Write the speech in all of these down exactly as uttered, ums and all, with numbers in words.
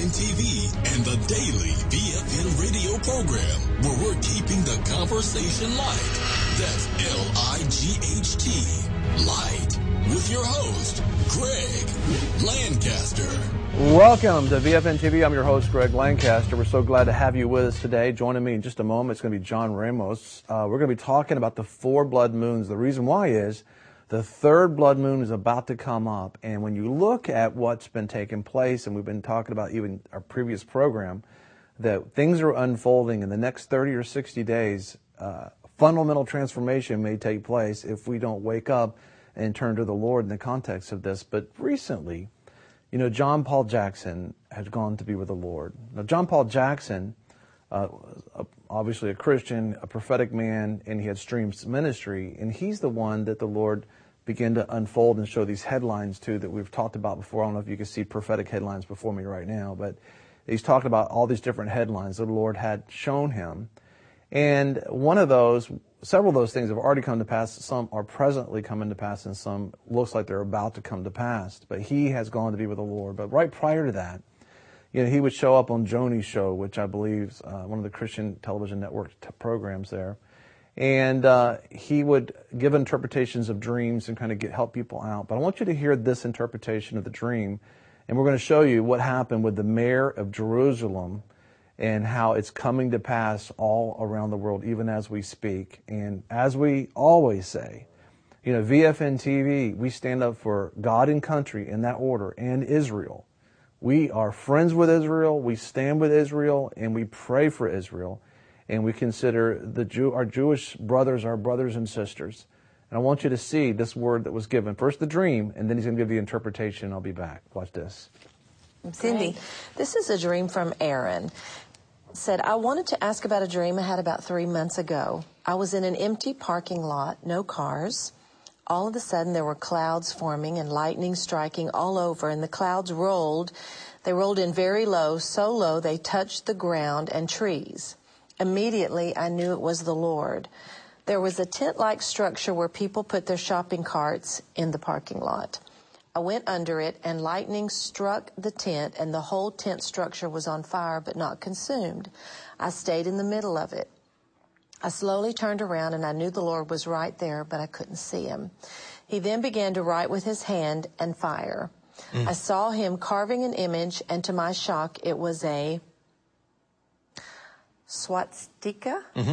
N T V and the daily V F N radio program, where we're keeping the conversation light. That's L I G H T, light, with your host, Greg Lancaster. Welcome to V F N T V. I'm your host, Greg Lancaster. We're so glad to have you with us today. Joining me in just a moment, it's going to be John Ramos. Uh, we're going to be talking about the four blood moons. The reason why is the third blood moon is about to come up. And when you look at what's been taking place, and we've been talking about even our previous program, that things are unfolding in the next thirty or sixty days. Uh, fundamental transformation may take place if we don't wake up and turn to the Lord in the context of this. But recently, you know, John Paul Jackson has gone to be with the Lord. Now, John Paul Jackson, uh, obviously a Christian, a prophetic man, and he had Streams Ministry, and he's the one that the Lord began to unfold and show these headlines to that we've talked about before. I don't know if you can see prophetic headlines before me right now, but he's talking about all these different headlines that the Lord had shown him. And one of those, several of those things have already come to pass. Some are presently coming to pass, and some looks like they're about to come to pass. But he has gone to be with the Lord. But right prior to that, you know, he would show up on Joni's show, which I believe is uh, one of the Christian television network t- programs there. And uh, he would give interpretations of dreams and kind of get help people out. But I want you to hear this interpretation of the dream. And we're going to show you what happened with the mayor of Jerusalem and how it's coming to pass all around the world, even as we speak. And as we always say, you know, V F N T V, we stand up for God and country in that order, and Israel. We are friends with Israel, we stand with Israel, and we pray for Israel. And we consider the Jew, our Jewish brothers, our brothers and sisters. And I want you to see this word that was given. First the dream, and then he's going to give the interpretation. I'll be back. Watch this. Cindy, this is a dream from Aaron. Said, I wanted to ask about a dream I had about three months ago. I was in an empty parking lot, no cars. All of a sudden there were clouds forming and lightning striking all over, and the clouds rolled. They rolled in very low, so low they touched the ground and trees. Immediately I knew it was the Lord. There was a tent-like structure where people put their shopping carts in the parking lot. I went under it, and lightning struck the tent, and the whole tent structure was on fire but not consumed. I stayed in the middle of it. I slowly turned around, and I knew the Lord was right there, but I couldn't see him. He then began to write with his hand and fire. Mm. I saw him carving an image, and to my shock, it was a swastika. Mm-hmm.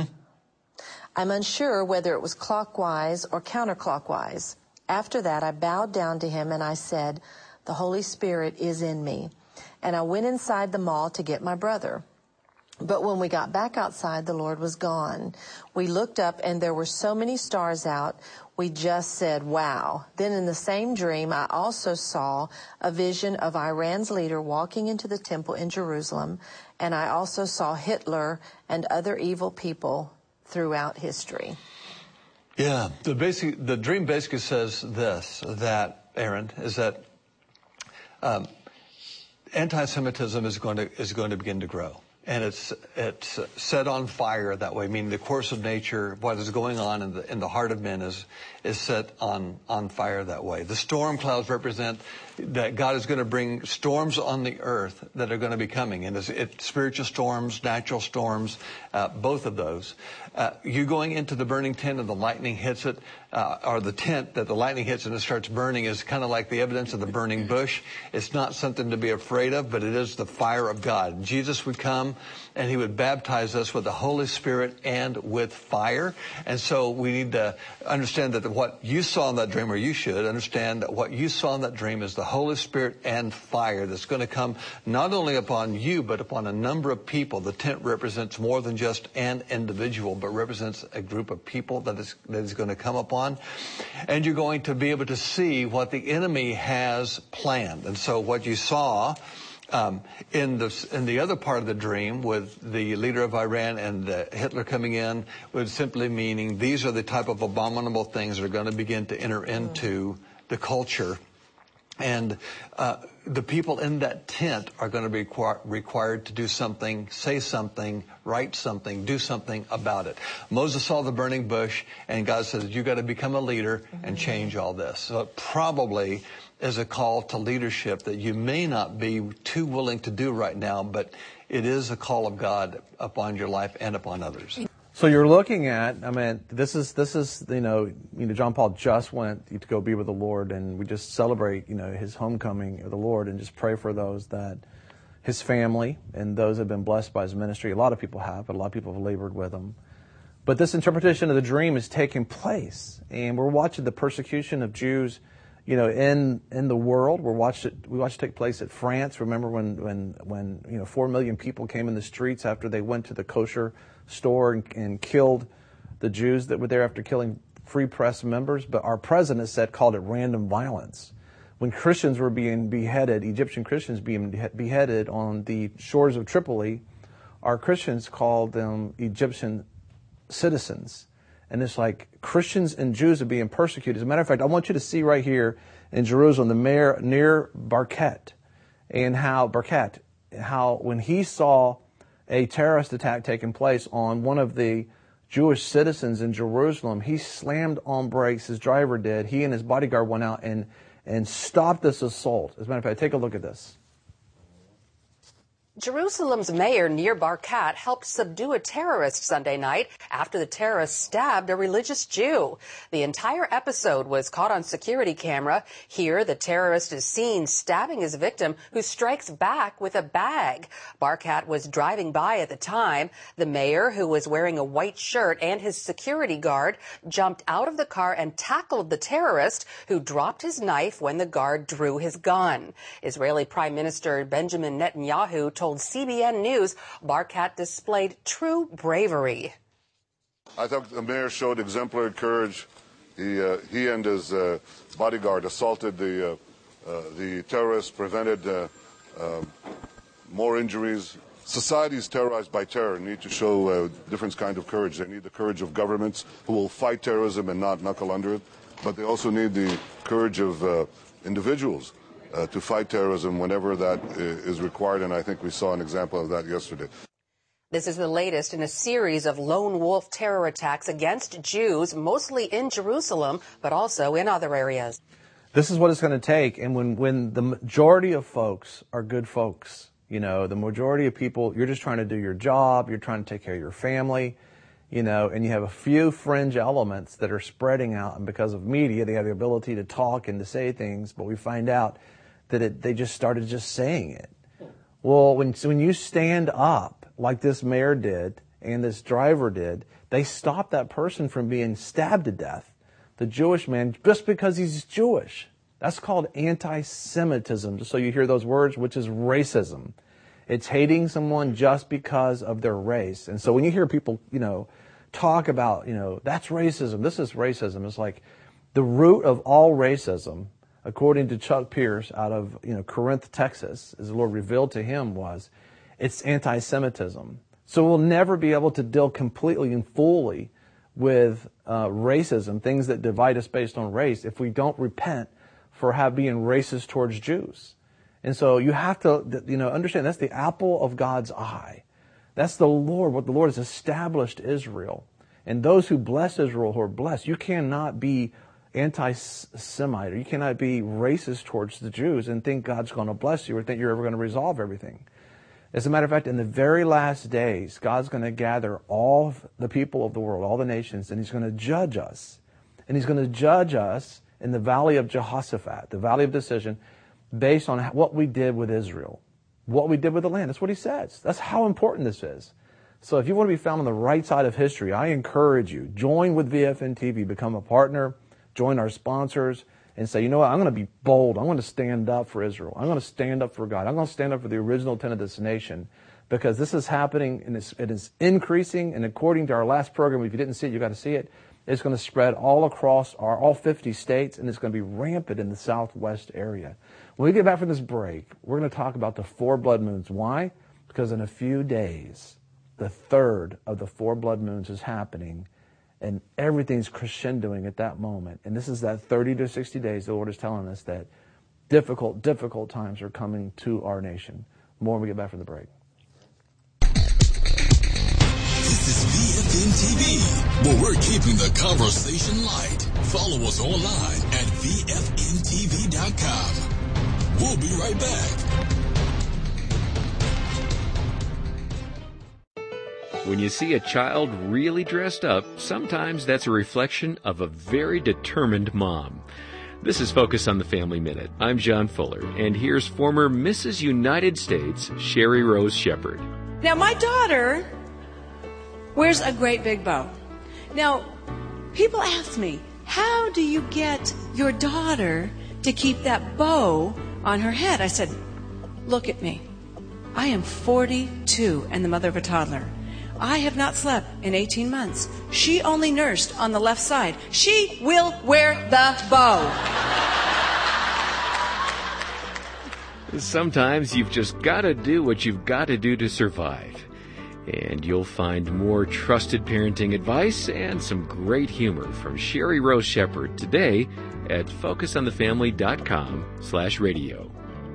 I'm unsure whether it was clockwise or counterclockwise. After that, I bowed down to him and I said, the Holy Spirit is in me. And I went inside the mall to get my brother. But when we got back outside, the Lord was gone. We looked up and there were so many stars out. We just said, wow. Then in the same dream, I also saw a vision of Iran's leader walking into the temple in Jerusalem. And I also saw Hitler and other evil people throughout history. Yeah, the basic, the dream basically says this, that, Aaron, is that um, anti-Semitism is going to is going to begin to grow. And it's it's set on fire that way, meaning the course of nature, what is going on in the in the heart of men is is set on on fire that way. The storm clouds represent that God is going to bring storms on the earth that are going to be coming, and it's, it's spiritual storms, natural storms, uh, both of those. Uh, you going into the burning tent and the lightning hits it, uh, or the tent that the lightning hits and it starts burning is kind of like the evidence of the burning bush. It's not something to be afraid of, but it is the fire of God. Jesus would come and he would baptize us with the Holy Spirit and with fire. And so we need to understand that what you saw in that dream, or you should understand that what you saw in that dream is the Holy Spirit and fire that's going to come not only upon you, but upon a number of people. The tent represents more than just an individual, but represents a group of people that is, that is going to come upon. And you're going to be able to see what the enemy has planned. And so what you saw Um, in the in the other part of the dream, with the leader of Iran and uh, Hitler coming in, was simply meaning these are the type of abominable things that are going to begin to enter into the culture. And uh, the people in that tent are going to be requir- required to do something, say something, write something, do something about it. Moses saw the burning bush, and God says, you got to become a leader and change all this. So probably is a call to leadership that you may not be too willing to do right now, but it is a call of God upon your life and upon others. So you're looking at, I mean, this is, this is, you know, you know, John Paul just went to go be with the Lord, and we just celebrate, you know, his homecoming of the Lord, and just pray for those that, his family, and those that have been blessed by his ministry. A lot of people have, but a lot of people have labored with him. But this interpretation of the dream is taking place, and we're watching the persecution of Jews, you know, in in the world. We're watched it. We watched it take place at France. Remember when when when you know four million people came in the streets after they went to the kosher store and, and killed the Jews that were there after killing Free Press members. But our president said called it random violence. When Christians were being beheaded, Egyptian Christians being beheaded on the shores of Tripoli, our Christians called them Egyptian citizens. And it's like Christians and Jews are being persecuted. As a matter of fact, I want you to see right here in Jerusalem, the mayor near Barkat, and how Barkat, how when he saw a terrorist attack taking place on one of the Jewish citizens in Jerusalem, he slammed on brakes. His driver did. He and his bodyguard went out and and stopped this assault. As a matter of fact, take a look at this. Jerusalem's mayor, Nir Barkat, helped subdue a terrorist Sunday night after the terrorist stabbed a religious Jew. The entire episode was caught on security camera. Here, the terrorist is seen stabbing his victim, who strikes back with a bag. Barkat was driving by at the time. The mayor, who was wearing a white shirt, and his security guard jumped out of the car and tackled the terrorist, who dropped his knife when the guard drew his gun. Israeli Prime Minister Benjamin Netanyahu told told C B N News Barkat displayed true bravery. I thought the mayor showed exemplary courage. He, uh, he and his uh, bodyguard assaulted the, uh, uh, the terrorists, prevented uh, uh, more injuries. Societies terrorized by terror need to show uh, different kind of courage. They need the courage of governments who will fight terrorism and not knuckle under it, but they also need the courage of uh, individuals Uh, to fight terrorism whenever that uh, is required, and I think we saw an example of that yesterday. This is the latest in a series of lone wolf terror attacks against Jews, mostly in Jerusalem, but also in other areas. This is what it's going to take, and when, when the majority of folks are good folks, you know, the majority of people, you're just trying to do your job, you're trying to take care of your family, you know, and you have a few fringe elements that are spreading out, and because of media, they have the ability to talk and to say things, but we find out that it, they just started just saying it. Well, when, so when you stand up like this mayor did and this driver did, they stop that person from being stabbed to death, the Jewish man, just because he's Jewish. That's called anti-Semitism, just so you hear those words, which is racism. It's hating someone just because of their race. And so when you hear people, you know, talk about, you know, that's racism, this is racism, it's like the root of all racism, according to Chuck Pierce out of, you know, Corinth, Texas, as the Lord revealed to him, was it's anti-Semitism. So we'll never be able to deal completely and fully with uh, racism, things that divide us based on race, if we don't repent for have being racist towards Jews. And so you have to, you know, understand that's the apple of God's eye. That's the Lord, what the Lord has established Israel. And those who bless Israel who are blessed, you cannot be anti-Semite, or you cannot be racist towards the Jews and think God's going to bless you or think you're ever going to resolve everything. As a matter of fact, in the very last days, God's going to gather all of the people of the world, all the nations, and He's going to judge us. And He's going to judge us in the valley of Jehoshaphat, the valley of decision, based on what we did with Israel, what we did with the land. That's what He says. That's how important this is. So if you want to be found on the right side of history, I encourage you, join with V F N T V, become a partner, join our sponsors, and say, you know what, I'm going to be bold. I'm going to stand up for Israel. I'm going to stand up for God. I'm going to stand up for the original intent of this nation, because this is happening and it's, it is increasing. And according to our last program, if you didn't see it, you got to see it. It's going to spread all across our all fifty states, and it's going to be rampant in the southwest area. When we get back from this break, we're going to talk about the four blood moons. Why? Because in a few days, the third of the four blood moons is happening. And everything's crescendoing at that moment. And this is that thirty to sixty days the Lord is telling us that difficult, difficult times are coming to our nation. More when we get back from the break. This is V F N T V, where we're keeping the conversation light. Follow us online at V F N T V dot com. We'll be right back. When you see a child really dressed up, sometimes that's a reflection of a very determined mom. This is Focus on the Family Minute. I'm John Fuller, and here's former Missus United States, Sherry Rose Shepherd. Now, my daughter wears a great big bow. Now, people ask me, how do you get your daughter to keep that bow on her head? I said, look at me. I am forty-two and the mother of a toddler. I have not slept in eighteen months. She only nursed on the left side. She will wear the bow. Sometimes you've just got to do what you've got to do to survive. And you'll find more trusted parenting advice and some great humor from Sherry Rose Shepherd today at focus on the family dot com slash radio.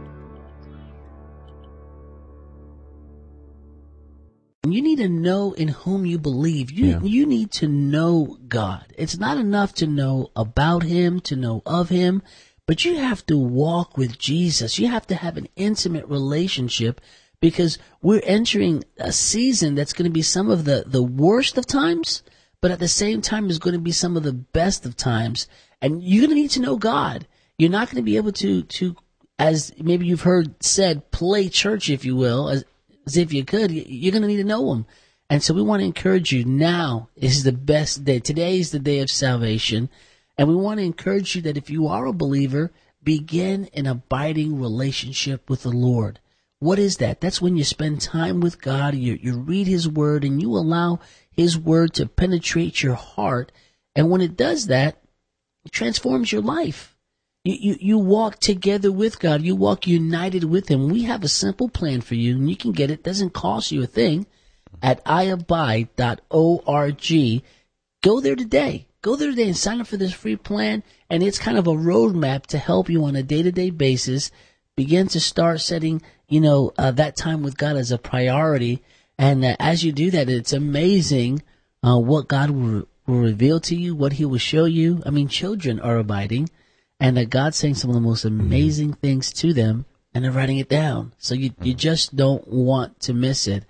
You need to know in whom you believe. You Yeah. you need to know God. It's not enough to know about Him, to know of Him, but you have to walk with Jesus. You have to have an intimate relationship, because we're entering a season that's going to be some of the, the worst of times, but at the same time is going to be some of the best of times. And you're going to need to know God. You're not going to be able to, to, as maybe you've heard said, play church, if you will, as, as if you could. You're going to need to know Him. And so we want to encourage you. Now is the best day. Today is the day of salvation. And we want to encourage you that if you are a believer, begin an abiding relationship with the Lord. What is that? That's when you spend time with God, you, you read His Word, and you allow His Word to penetrate your heart. And when it does that, it transforms your life. You, you, you walk together with God. You walk united with Him. We have a simple plan for you, and you can get it. It doesn't cost you a thing at i abide dot org. Go there today. Go there today and sign up for this free plan. And it's kind of a roadmap to help you on a day-to-day basis begin to start setting, you know, uh, that time with God as a priority. And uh, as you do that, it's amazing uh, what God will, will reveal to you, what He will show you. I mean, children are abiding, and that God's saying some of the most amazing things to them, and they're writing it down. So you, you just don't want to miss it.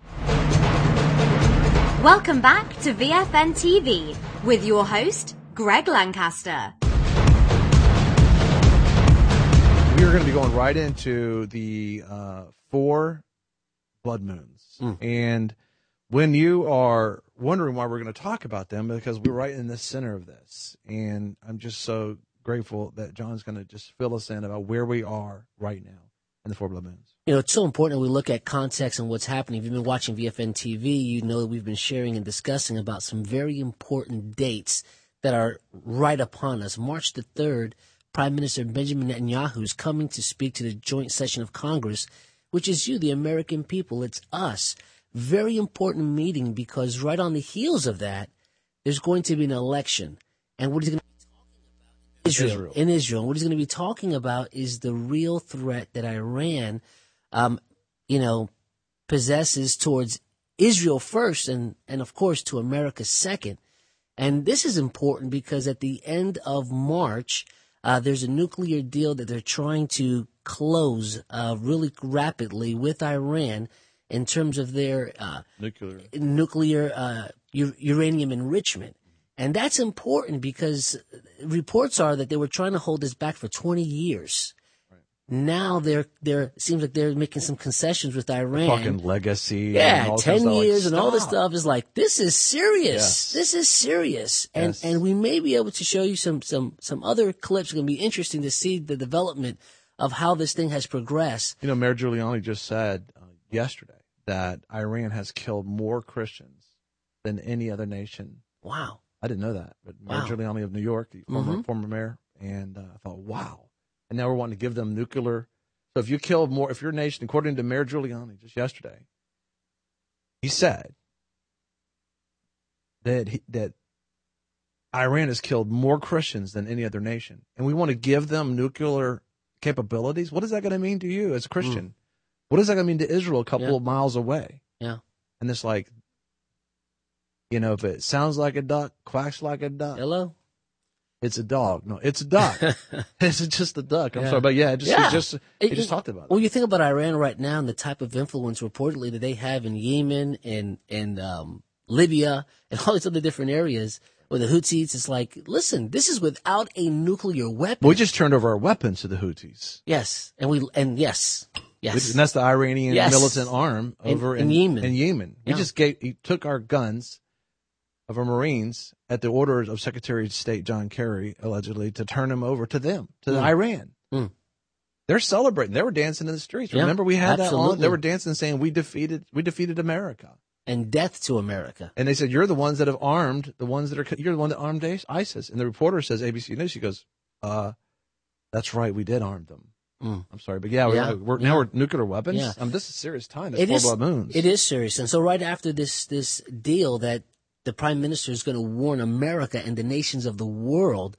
Welcome back to V F N T V with your host, Greg Lancaster. We are going to be going right into the uh, four blood moons. Mm. And when you are wondering why we're going to talk about them, because we're right in the center of this. And I'm just so grateful that John's going to just fill us in about where we are right now in the four blood moons. You know, it's so important that we look at context and what's happening. If you've been watching V F N T V, you know that we've been sharing and discussing about some very important dates that are right upon us. March the third, Prime Minister Benjamin Netanyahu is coming to speak to the joint session of Congress, which is you, the American people. It's us. Very important meeting, because right on the heels of that, there's going to be an election. And what he's going to be talking about in Israel, Israel. in Israel, what he's going to be talking about is the real threat that Iran, um, you know, possesses towards Israel first, and, and of course to America second. And this is important because at the end of March, Uh, there's a nuclear deal that they're trying to close uh, really rapidly with Iran in terms of their uh, nuclear, nuclear uh, u- uranium enrichment. And that's important because reports are that they were trying to hold this back for twenty years. Right. Now they're they're it seems like they're making some concessions with Iran. We're talking legacy. Yeah, and all ten kinds of years like, and all this stop. stuff is like, this is serious. Yes. This is serious. And Yes. and we may be able to show you some some some other clips. It's going to be interesting to see the development of how this thing has progressed. You know, Mayor Giuliani just said uh, yesterday that Iran has killed more Christians than any other nation. Wow. I didn't know that. But Mayor Wow. Giuliani of New York, the former, Mm-hmm. former mayor, and uh, I thought, wow. And now we're wanting to give them nuclear. So if you kill more, if your nation, according to Mayor Giuliani just yesterday, he said that he, that Iran has killed more Christians than any other nation, and we want to give them nuclear capabilities. What is that going to mean to you as a Christian? Mm. What is that going to mean to Israel a couple Yeah. of miles away? Yeah. And it's like, you know, if it sounds like a duck, quacks like a duck. Hello? It's a dog. No, it's a duck. It's just a duck. I'm Yeah. sorry, but yeah, just Yeah. he just he It- just it- talked about it. Well, you think about Iran right now and the type of influence reportedly that they have in Yemen and and um, Libya and all these other different areas where the Houthis. It's like, listen, this is without a nuclear weapon. We just turned over our weapons to the Houthis. Yes, and we and yes, yes, And that's the Iranian Yes. militant arm In- over in Yemen. In Yemen, we Yeah. just gave, he took our guns of our Marines at the orders of Secretary of State John Kerry, allegedly, to turn them over to them, to Mm. Iran. Mm. They're celebrating. They were dancing in the streets. Yeah, Remember, we had that on. absolutely. They were dancing, saying, "We defeated, we defeated America." and death to America. And they said, "You're the ones that have armed the ones that are. You're the one that armed ISIS." And the reporter says, "A B C News." She goes, "Uh, that's right. We did arm them." Mm. I'm sorry, but yeah, we're, Yeah, we're yeah. now we're nuclear weapons. Yeah. I mean, this is a serious time. This It four is, blood moons. it is serious. And so right after this, this deal that the prime minister is going to warn America and the nations of the world,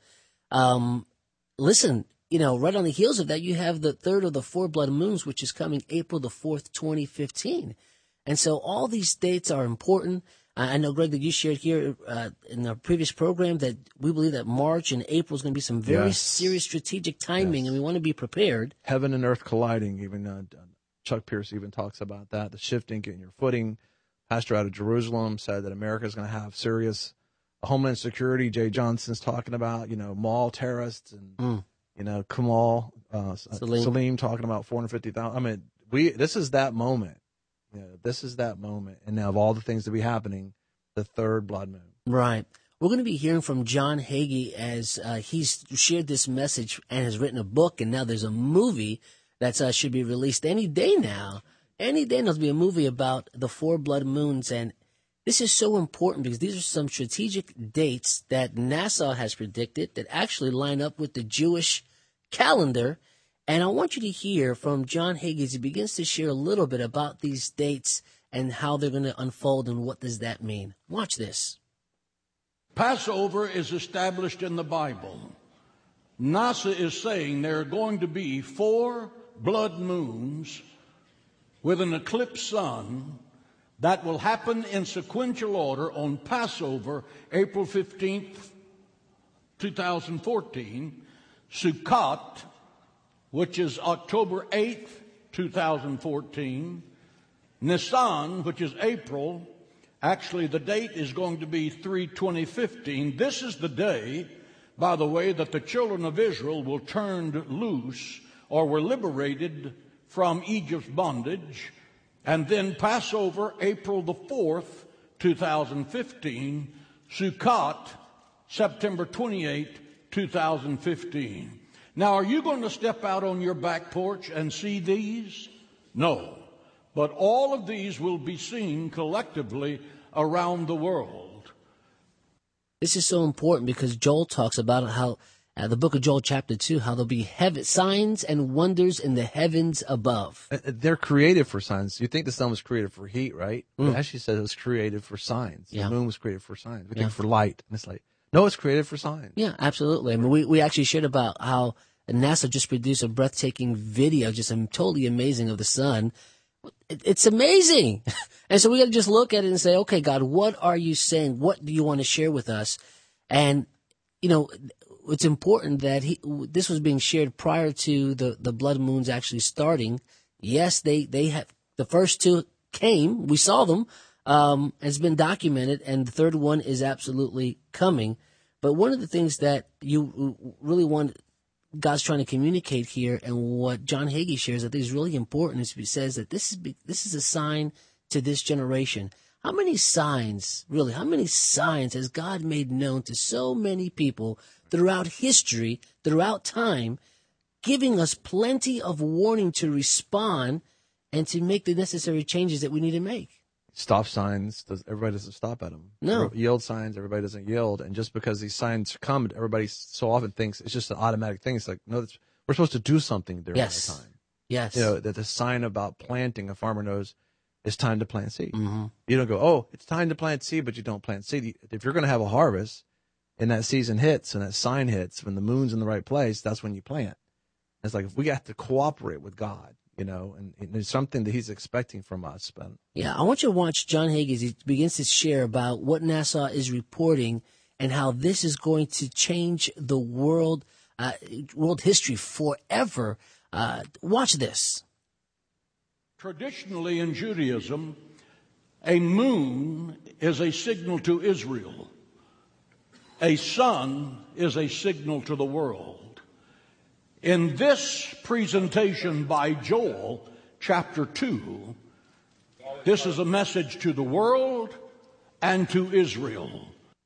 um, listen, you know, right on the heels of that, you have the third of the four blood moons, which is coming April the fourth, twenty fifteen. And so all these dates are important. I I know, Greg, that you shared here uh, in our previous program that we believe that March and April is going to be some very Yes. serious strategic timing, Yes. and we want to be prepared. Heaven and earth colliding. Even uh, Chuck Pierce even talks about that. The shifting, getting your footing. Pastor out of Jerusalem said that America is going to have serious homeland security. Jay Johnson's talking about, you know, mall terrorists and, Mm. you know, Kamal, uh, Salim. Salim talking about four hundred fifty thousand. I mean, we, this is that moment. You know, this is that moment. And now of all the things to be happening, the third blood moon. Right. We're going to be hearing from John Hagee as uh, he's shared this message and has written a book, and now there's a movie that uh, should be released any day now. Any day there'll be a movie about the four blood moons, and this is so important because these are some strategic dates that NASA has predicted that actually line up with the Jewish calendar. And I want you to hear from John Hagee as he begins to share a little bit about these dates and how they're going to unfold and what does that mean. Watch this. Passover is established in the Bible. NASA is saying there are going to be four blood moons with an eclipse sun that will happen in sequential order on Passover, April fifteenth, twenty fourteen, Sukkot, which is October eighth, twenty fourteen, Nisan, which is April. Actually, the date is going to be three twenty fifteen. This is the day, by the way, that the children of Israel were turned loose or were liberated from Egypt's bondage. And then Passover, April the fourth, twenty fifteen. Sukkot, September twenty-eighth, twenty fifteen. Now, are you going to step out on your back porch and see these? No. But all of these will be seen collectively around the world. This is so important because Joel talks about how, uh, the book of Joel chapter two, how there'll be heaven, signs and wonders in the heavens above. Uh, They're created for signs. You think the sun was created for heat, right? Mm. It actually says it was created for signs. Yeah. The moon was created for signs. We Yeah. think for light. And it's like, no, it's created for signs. Yeah, absolutely. I mean, we, we actually shared about how NASA just produced a breathtaking video, just um, totally amazing of the sun. It, it's amazing. And so we got to just look at it and say, okay, God, what are you saying? What do you want to share with us? And, you know, it's important that he, this was being shared prior to the, the blood moons actually starting. Yes, they, they have, the first two came, we saw them, um, it's been documented, and the third one is absolutely coming. But one of the things that you really want, God's trying to communicate here, and what John Hagee shares, I think is really important, is he says that this is this is a sign to this generation. How many signs, really, how many signs has God made known to so many people throughout history, throughout time, giving us plenty of warning to respond and to make the necessary changes that we need to make? Stop signs, does, everybody doesn't stop at them. No. Yield signs, everybody doesn't yield. And just because these signs come, everybody so often thinks it's just an automatic thing. It's like, no, that's, we're supposed to do something during Yes. that time. Yes. You know, that the sign about planting, a farmer knows it's time to plant seed. Mm-hmm. You don't go, oh, it's time to plant seed, but you don't plant seed. If you're going to have a harvest and that season hits and that sign hits, when the moon's in the right place, that's when you plant. It's like, we got to cooperate with God, you know, and, and it's something that he's expecting from us. But Yeah, I want you to watch John Hagee as he begins to share about what NASA is reporting and how this is going to change the world, uh, world history forever. Uh, watch this. Traditionally in Judaism, a moon is a signal to Israel. A sun is a signal to the world. In this presentation by Joel, chapter two, this is a message to the world and to Israel.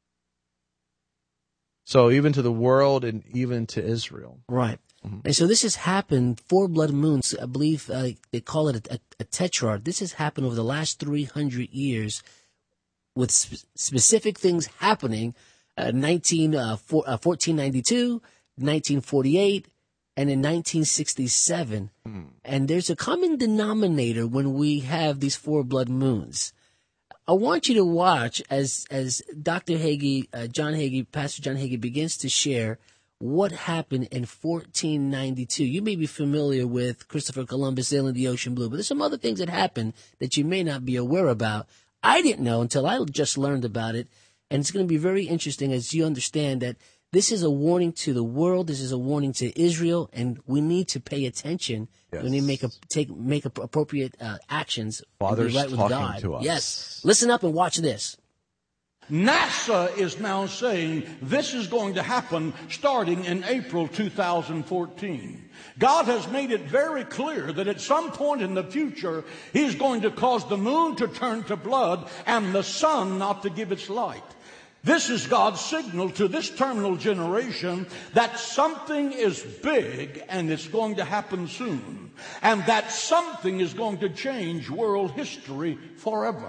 So even to the world and even to Israel. Right. Mm-hmm. And so this has happened, four blood moons, I believe uh, they call it a, a, a tetrad. This has happened over the last three hundred years with sp- specific things happening, uh, nineteen, uh, four, uh, fourteen ninety-two, nineteen forty-eight, and in nineteen sixty-seven. Mm. And there's a common denominator when we have these four blood moons. I want you to watch as as Doctor Hagee, uh, John Hagee, Pastor John Hagee begins to share what happened in fourteen ninety-two. You may be familiar with Christopher Columbus sailing the ocean blue, but there's some other things that happened that you may not be aware about. I didn't know until I just learned about it, and it's going to be very interesting as you understand that this is a warning to the world. This is a warning to Israel, and we need to pay attention. Yes. We need to make a, take make appropriate uh, actions. Father's right with talking God. to us. Yes, listen up and watch this. NASA is now saying this is going to happen starting in April two thousand fourteen. God has made it very clear that at some point in the future, He's going to cause the moon to turn to blood and the sun not to give its light. This is God's signal to this terminal generation that something is big and it's going to happen soon. And that something is going to change world history forever.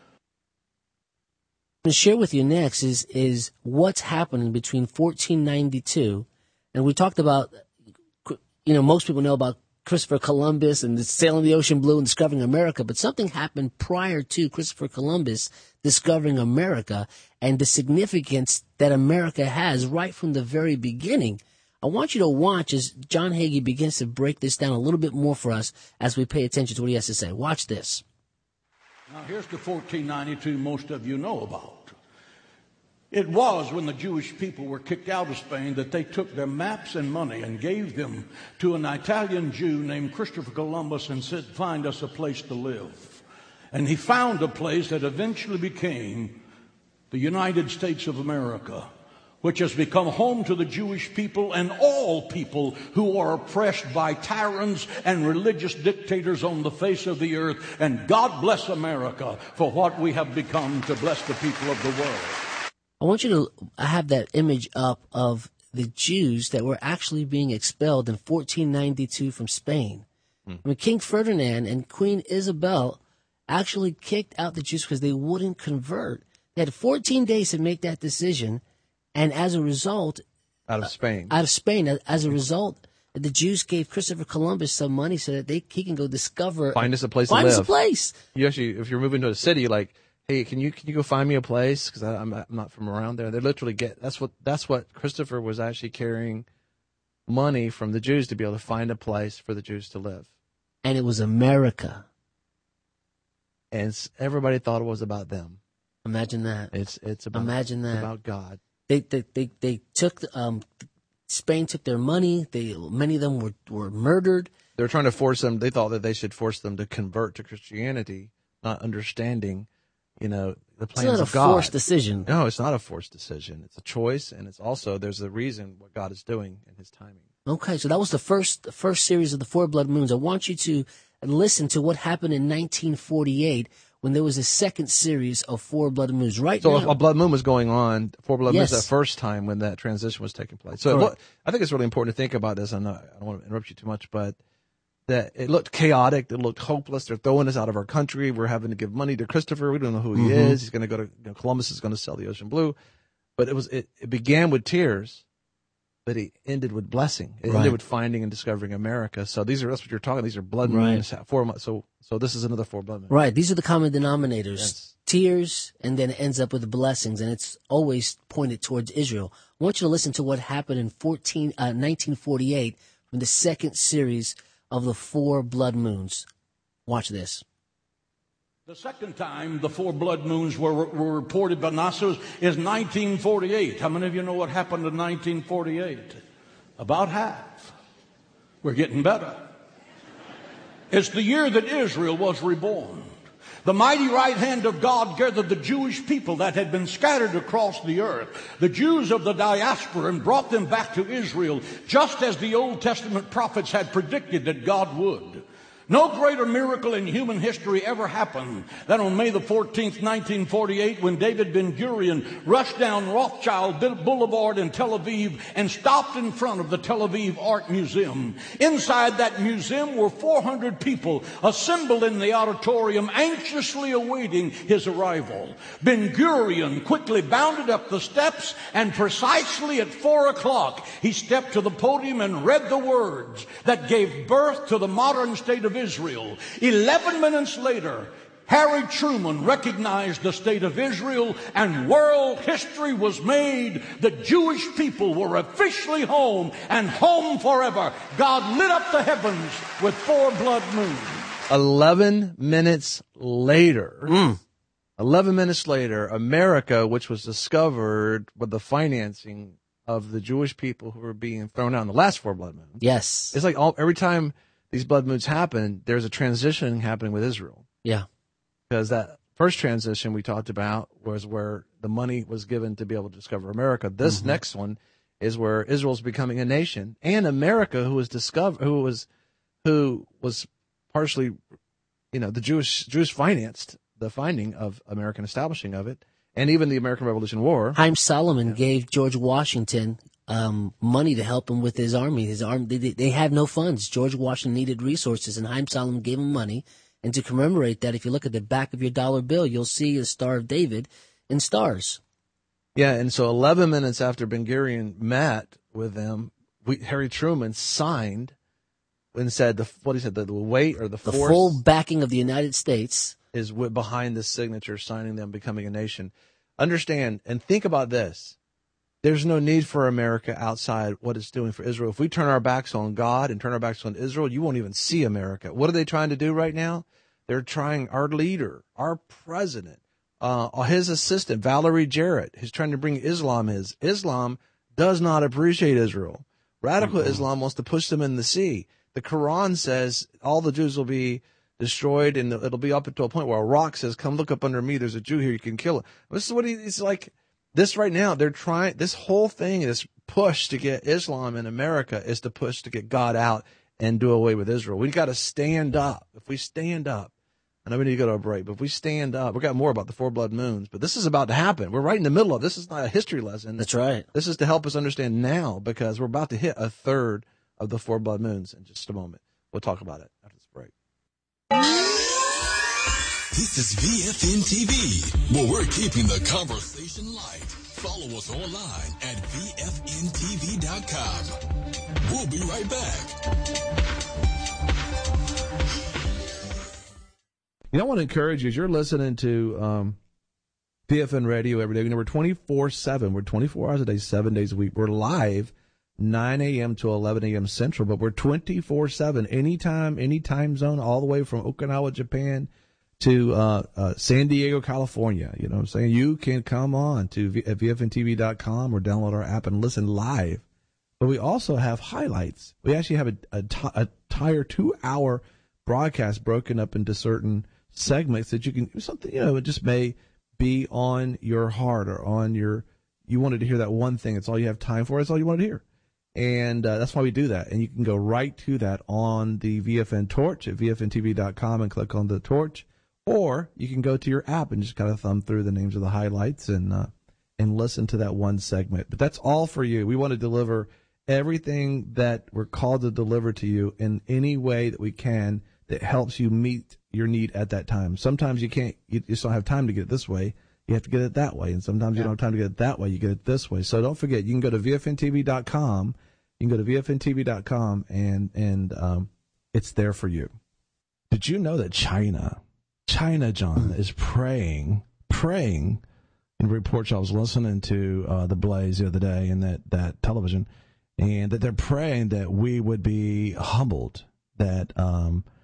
To share with you next is is what's happening between fourteen ninety-two, and we talked about, you know, most people know about Christopher Columbus and sailing the ocean blue and discovering America, but something happened prior to Christopher Columbus discovering America and the significance that America has right from the very beginning. I want you to watch as John Hagee begins to break this down a little bit more for us as we pay attention to what he has to say. Watch this. Now, here's the fourteen ninety-two most of you know about. It was when the Jewish people were kicked out of Spain that they took their maps and money and gave them to an Italian Jew named Christopher Columbus and said, find us a place to live. And he found a place that eventually became the United States of America, which has become home to the Jewish people and all people who are oppressed by tyrants and religious dictators on the face of the earth. And God bless America for what we have become to bless the people of the world. I want you to have that image up of the Jews that were actually being expelled in fourteen ninety-two from Spain. Mm. I mean, King Ferdinand and Queen Isabel actually kicked out the Jews because they wouldn't convert. They had fourteen days to make that decision. And as a result, out of Spain, uh, out of Spain, as a result, the Jews gave Christopher Columbus some money so that they he can go discover, find us a place find to live. Find us a place. You actually, if you're moving to a city, like, hey, can you can you go find me a place? Because I'm I'm not from around there. They literally get that's what that's what Christopher was actually carrying money from the Jews to be able to find a place for the Jews to live. And it was America. And everybody thought it was about them. Imagine that. It's it's about imagine that it's about God. They they they, they took um, Spain took their money. They many of them were, were murdered. They were trying to force them. They thought that they should force them to convert to Christianity, not understanding, you know, the plans of God. It's not a forced decision. No, it's not a forced decision. It's a choice, and it's also there's a reason what God is doing in His timing. Okay, so that was the first the first series of the Four Blood Moons. I want you to listen to what happened in nineteen forty-eight. When there was a second series of Four Blood Moons. Right so now. So a blood moon was going on, Four Blood yes. Moons that first time when that transition was taking place. So what, I think it's really important to think about this. I'm not, I don't want to interrupt you too much, but that it looked chaotic. It looked hopeless. They're throwing us out of our country. We're having to give money to Christopher. We don't know who he mm-hmm. is. He's going to go to, you know, Columbus is going to sell the ocean blue. But it was, it, it began with tears, but it ended with blessing. It right. ended with finding and discovering America. So these are, that's what you're talking. These are blood right. moons. Four months. So, so this is another four blood moons. Right. These are the common denominators. Yes. Tears, and then it ends up with blessings, and it's always pointed towards Israel. I want you to listen to what happened in fourteen, uh, nineteen forty-eight from the second series of the Four Blood Moons. Watch this. The second time the four blood moons were, were reported by NASA is nineteen forty-eight. How many of you know what happened in nineteen forty-eight? About half. We're getting better. It's the year that Israel was reborn. The mighty right hand of God gathered the Jewish people that had been scattered across the earth, the Jews of the diaspora, and brought them back to Israel, just as the Old Testament prophets had predicted that God would. No greater miracle in human history ever happened than on May the fourteenth, nineteen forty-eight, when David Ben-Gurion rushed down Rothschild Boulevard in Tel Aviv and stopped in front of the Tel Aviv Art Museum. Inside that museum were four hundred people assembled in the auditorium, anxiously awaiting his arrival. Ben-Gurion quickly bounded up the steps, and precisely at four o'clock, he stepped to the podium and read the words that gave birth to the modern state of Israel. Eleven minutes later, Harry Truman recognized the state of Israel, and world history was made. The Jewish people were officially home, and home forever. God lit up the heavens with four blood moons. Eleven minutes later, Mm. eleven minutes later, America, which was discovered with the financing of the Jewish people who were being thrown out in the last four blood moons. Yes. It's like all, every time these blood moons happen, there's a transition happening with Israel. Yeah. Because that first transition we talked about was where the money was given to be able to discover America. This Mm-hmm. next one is where Israel's becoming a nation, and America, who was discovered, who was, who was partially, you know, the Jewish Jews financed the finding of American establishing of it, and even the American Revolution War. Haim Solomon gave George Washington um, money to help him with his army. His army, they, they had no funds. George Washington needed resources, and Haim Solomon gave him money. And to commemorate that, if you look at the back of your dollar bill, you'll see a Star of David in stars. Yeah, and so eleven minutes after Ben-Gurion met with them, we, Harry Truman signed and said, the, what he said, the, the weight or the, The force full backing of the United States is wi- behind this signature, signing them becoming a nation. Understand and think about this. There's no need for America outside what it's doing for Israel. If we turn our backs on God and turn our backs on Israel, you won't even see America. What are they trying to do right now? They're trying, our leader, our president, uh, his assistant, Valerie Jarrett, who's trying to bring Islam is. Islam does not appreciate Israel. Radical mm-hmm. Islam wants to push them in the sea. The Quran says all the Jews will be destroyed, and it'll be up until a point where a rock says, come look up under me, there's a Jew here, you can kill him. This is what he, it's like. This right now, they're trying, this whole thing, this push to get Islam in America is to push to get God out and do away with Israel. We've got to stand up. If we stand up, I know we need to go to a break, but if we stand up, we've got more about the four blood moons, but this is about to happen. We're right in the middle of this. This is not a history lesson. That's right. This is to help us understand now, because we're about to hit a third of the four blood moons in just a moment. We'll talk about it after this break. This is V F N T V, where we're keeping the conversation light. Follow us online at V F N T V dot com. We'll be right back. You know, I want to encourage you, as you're listening to um, V F N Radio every day, you know, we're twenty-four seven. We're twenty-four hours a day, seven days a week. We're live nine a.m. to eleven a.m. Central, but we're twenty-four seven, anytime, any time zone, all the way from Okinawa, Japan, to uh, uh, San Diego, California. You know what I'm saying? You can come on to v- at V F N T V dot com or download our app and listen live. But we also have highlights. We actually have a, a, t- a entire two-hour broadcast broken up into certain segments that you can, something, you know, it just may be on your heart or on your, you wanted to hear that one thing. It's all you have time for. It's all you wanted to hear. And uh, that's why we do that. And you can go right to that on the V F N Torch at V F N T V dot com and click on the torch. Or you can go to your app and just kind of thumb through the names of the highlights and uh, and listen to that one segment. But that's all for you. We want to deliver everything that we're called to deliver to you in any way that we can that helps you meet your need at that time. Sometimes you can't, you just don't have time to get it this way. You have to get it that way. And sometimes yeah. you don't have time to get it that way. You get it this way. So don't forget, you can go to V F N T V dot com. You can go to V F N T V dot com and, and um, it's there for you. Did you know that China... China, John, is praying, praying, in reports I was listening to uh, The Blaze the other day in that, that television, and that they're praying that we would be humbled, that um,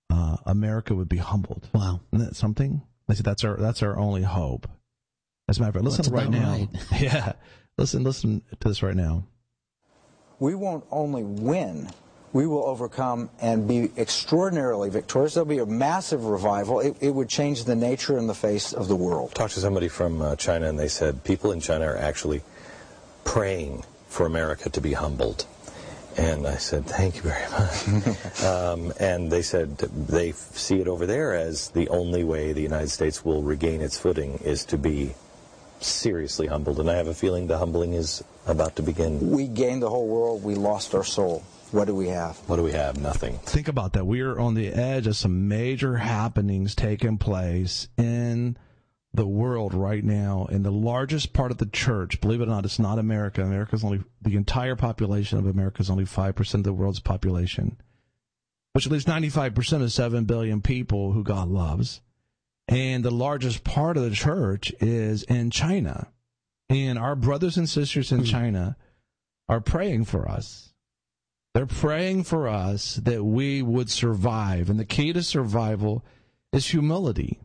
uh, America would be humbled. Wow. Isn't that something? They said that's our that's our only hope. As a matter of fact, listen That's right now. right. Yeah, listen, listen to this right now. We won't only win, we will overcome and be extraordinarily victorious. There'll be a massive revival. It, it would change the nature and the face of the world. Talked to somebody from uh, China, and they said people in China are actually praying for America to be humbled. And I said, thank you very much. um, and they said they see it over there as the only way the United States will regain its footing is to be seriously humbled. And I have a feeling the humbling is about to begin. We gained the whole world. We lost our soul. What do we have? What do we have? Nothing. Think about that. We are on the edge of some major happenings taking place in the world right now. In the largest part of the church, believe it or not, it's not America. America's only, the entire population of America is only five percent of the world's population, which leaves ninety-five percent of seven billion people who God loves. And the largest part of the church is in China. And our brothers and sisters in China are praying for us. They're praying for us that we would survive. And the key to survival is humility.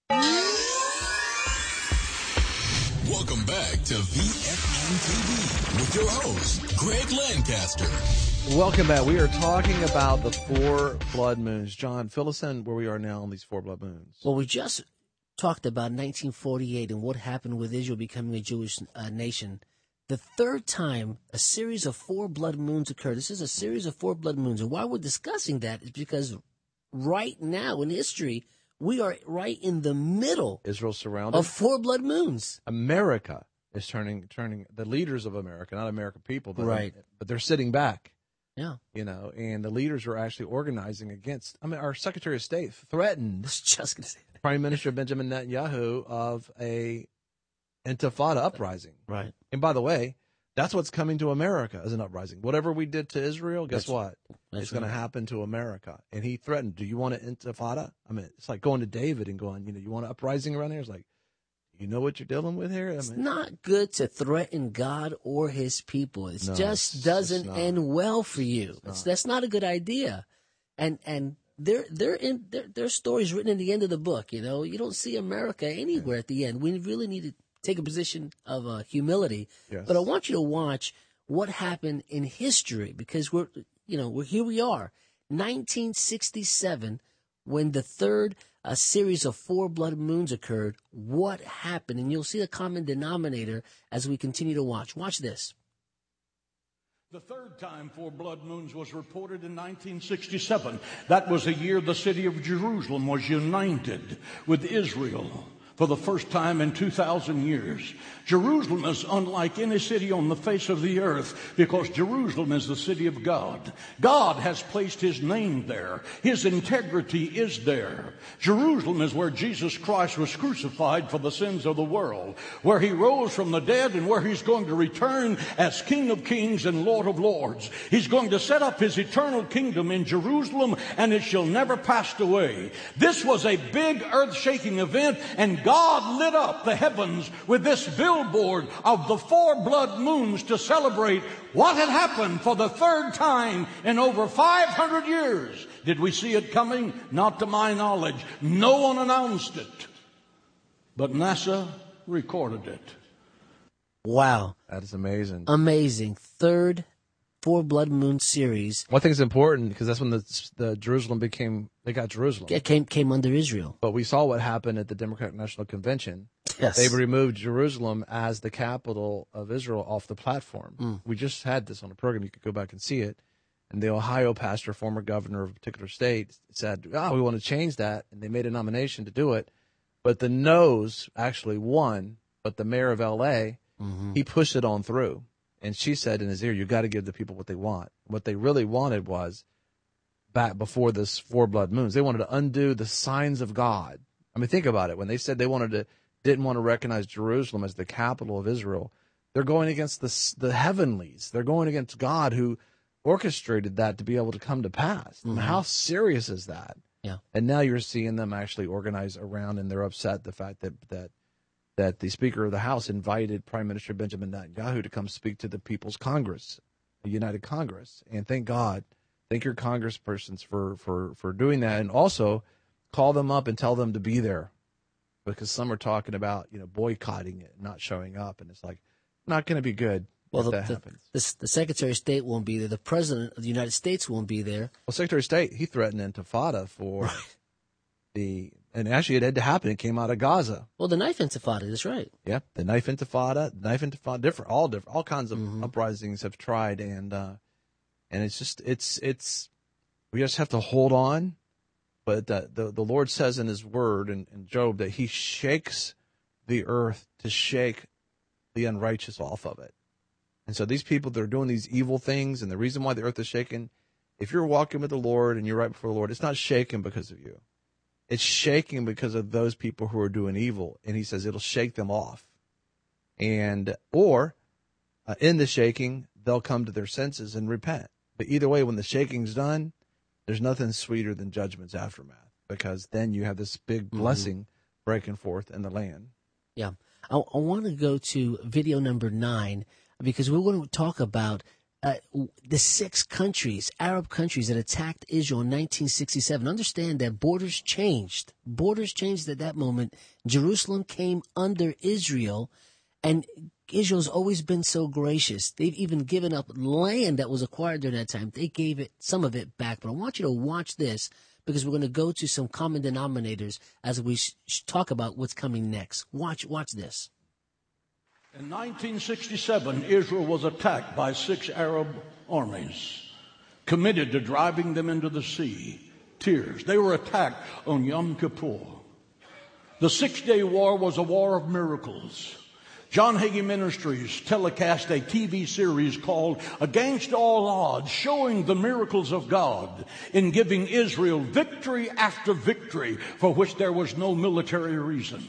Welcome back to V F N T V with your host, Greg Lancaster. Welcome back. We are talking about the four blood moons. John, fill us in where we are now on these four blood moons. Well, we just talked about nineteen forty-eight and what happened with Israel becoming a Jewish uh, nation. The third time a series of four blood moons occurred. This is a series of four blood moons. And why we're discussing that is because right now in history, we are right in the middle Israel surrounded of four blood moons. America is turning, turning the leaders of America, not American people, but, right. but they're sitting back. Yeah. You know, and the leaders are actually organizing against, I mean, our Secretary of State threatened I was just going to say that. Prime Minister Benjamin Netanyahu of a intifada uprising. Right. And by the way, that's what's coming to America as an uprising. Whatever we did to Israel, guess That's, what? that's It's going right. to happen to America. And he threatened, do you want an intifada? I mean, it's like going to David and going, you know, you want an uprising around here? It's like, you know what you're dealing with here? I It's mean, not good to threaten God or his people. It No, just it's- doesn't it's not. end well for you. It's It's not. that's not a good idea. And and they're they're in their their stories written in the end of the book. You know, you don't see America anywhere at the end. We really need to take a position of uh, humility. Yes. But I want you to watch what happened in history because we're you know we're here we are, nineteen sixty-seven, when the third a series of four blood moons occurred. What happened? And you'll see the common denominator as we continue to watch. Watch this. The third time four blood moons was reported in nineteen sixty-seven. That was the year the city of Jerusalem was united with Israel for the first time in two thousand years. Jerusalem is unlike any city on the face of the earth because Jerusalem is the city of God. God has placed his name there. His integrity is there. Jerusalem is where Jesus Christ was crucified for the sins of the world, where he rose from the dead and where he's going to return as King of Kings and Lord of Lords. He's going to set up his eternal kingdom in Jerusalem and it shall never pass away. This was a big earth-shaking event and God lit up the heavens with this billboard of the four blood moons to celebrate what had happened for the third time in over five hundred years. Did we see it coming? Not to my knowledge. No one announced it. But NASA recorded it. Wow. that is amazing. Amazing. Third four blood moon series. One thing's important because that's when the the Jerusalem became, they got Jerusalem. It came, came under Israel. But we saw what happened at the Democratic National Convention. Yes. They removed Jerusalem as the capital of Israel off the platform. Mm. We just had this on a program. You could go back and see it. And the Ohio pastor, former governor of a particular state, said, oh, we want to change that. And they made a nomination to do it. But the no's actually won. But the mayor of L A, Mm-hmm. he pushed it on through. And she said in his ear, you got to give the people what they want. What they really wanted was, back before this four blood moons, they wanted to undo the signs of God. I mean, think about it. When they said they wanted to, didn't want to recognize Jerusalem as the capital of Israel, they're going against the the heavenlies. They're going against God who orchestrated that to be able to come to pass. Mm-hmm. I mean, how serious is that? Yeah. And now you're seeing them actually organize around, and they're upset the fact that that that the Speaker of the House invited Prime Minister Benjamin Netanyahu to come speak to the People's Congress, the United Congress. And thank God Thank your congresspersons for, for, for doing that. And also call them up and tell them to be there, because some are talking about, you know, boycotting it, not showing up. And it's like, not going to be good well, if the, that the, happens. The, the Secretary of State won't be there. The President of the United States won't be there. Well, Secretary of State, he threatened Intifada for the, and actually it had to happen. It came out of Gaza. Well, the knife intifada, that's right. Yep, the knife intifada, knife intifada, different, all different, all kinds of Mm-hmm. uprisings have tried, and uh, and it's just, it's, it's, we just have to hold on. But the the, the Lord says in His Word in, in Job that He shakes the earth to shake the unrighteous off of it. And so these people that are doing these evil things, and the reason why the earth is shaken, if you're walking with the Lord and you're right before the Lord, it's not shaking because of you. It's shaking because of those people who are doing evil. And He says it'll shake them off. And, or uh, in the shaking, they'll come to their senses and repent. But either way, when the shaking's done, there's nothing sweeter than judgment's aftermath, because then you have this big blessing mm-hmm. breaking forth in the land. Yeah. I, I want to go to video number nine, because we're going to talk about uh, the six countries, Arab countries that attacked Israel in nineteen sixty-seven. Understand that borders changed. Borders changed at that moment. Jerusalem came under Israel, and Israel's always been so gracious. They've even given up land that was acquired during that time. They gave it some of it back. But I want you to watch this, because we're going to go to some common denominators as we sh- talk about what's coming next. Watch, watch this. In nineteen sixty-seven, Israel was attacked by six Arab armies, committed to driving them into the sea. Tears. They were attacked on Yom Kippur. The Six-Day War was a war of miracles. John Hagee Ministries telecast a T V series called Against All Odds, showing the miracles of God in giving Israel victory after victory for which there was no military reason.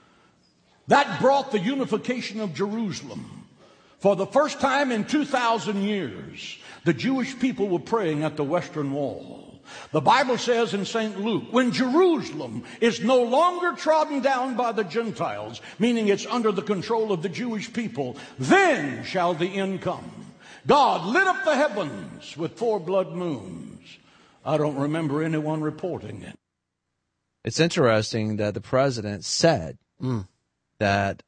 That brought the unification of Jerusalem. For the first time in two thousand years, the Jewish people were praying at the Western Wall. The Bible says in Saint Luke, when Jerusalem is no longer trodden down by the Gentiles, meaning it's under the control of the Jewish people, then shall the end come. God lit up the heavens with four blood moons. I don't remember anyone reporting it. It's interesting that the president said mm. that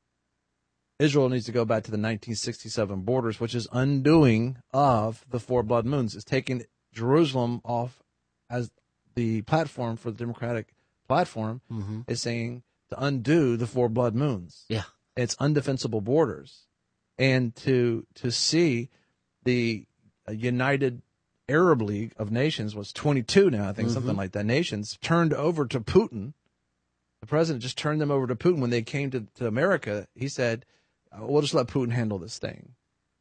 Israel needs to go back to the nineteen sixty-seven borders, which is undoing of the four blood moons. It's taking Jerusalem off as the platform for the Democratic platform, mm-hmm. is saying to undo the four blood moons. Yeah. It's undefensible borders. And to to see the United Arab League of Nations was twenty-two now, I think, mm-hmm. something like that, nations turned over to Putin. The president just turned them over to Putin. When they came to, to America, he said, we'll just let Putin handle this thing.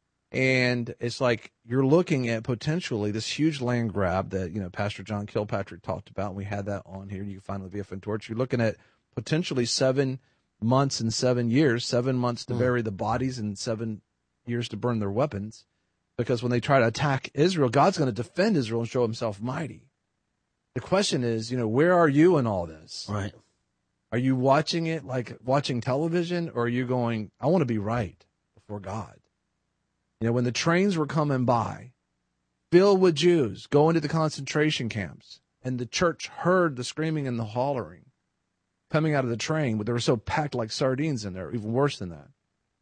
And it's like you're looking at potentially this huge land grab that, you know, Pastor John Kilpatrick talked about, and we had that on here. You can find it on the V F N Torch. You're looking at potentially seven months and seven years, seven months to mm. bury the bodies and seven years to burn their weapons. Because when they try to attack Israel, God's going to defend Israel and show himself mighty. The question is, you know, where are you in all this? Right. Are you watching it like watching television, or are you going, I want to be right before God? You know, when the trains were coming by, filled with Jews going to the concentration camps, and the church heard the screaming and the hollering coming out of the train, but they were so packed like sardines in there, even worse than that.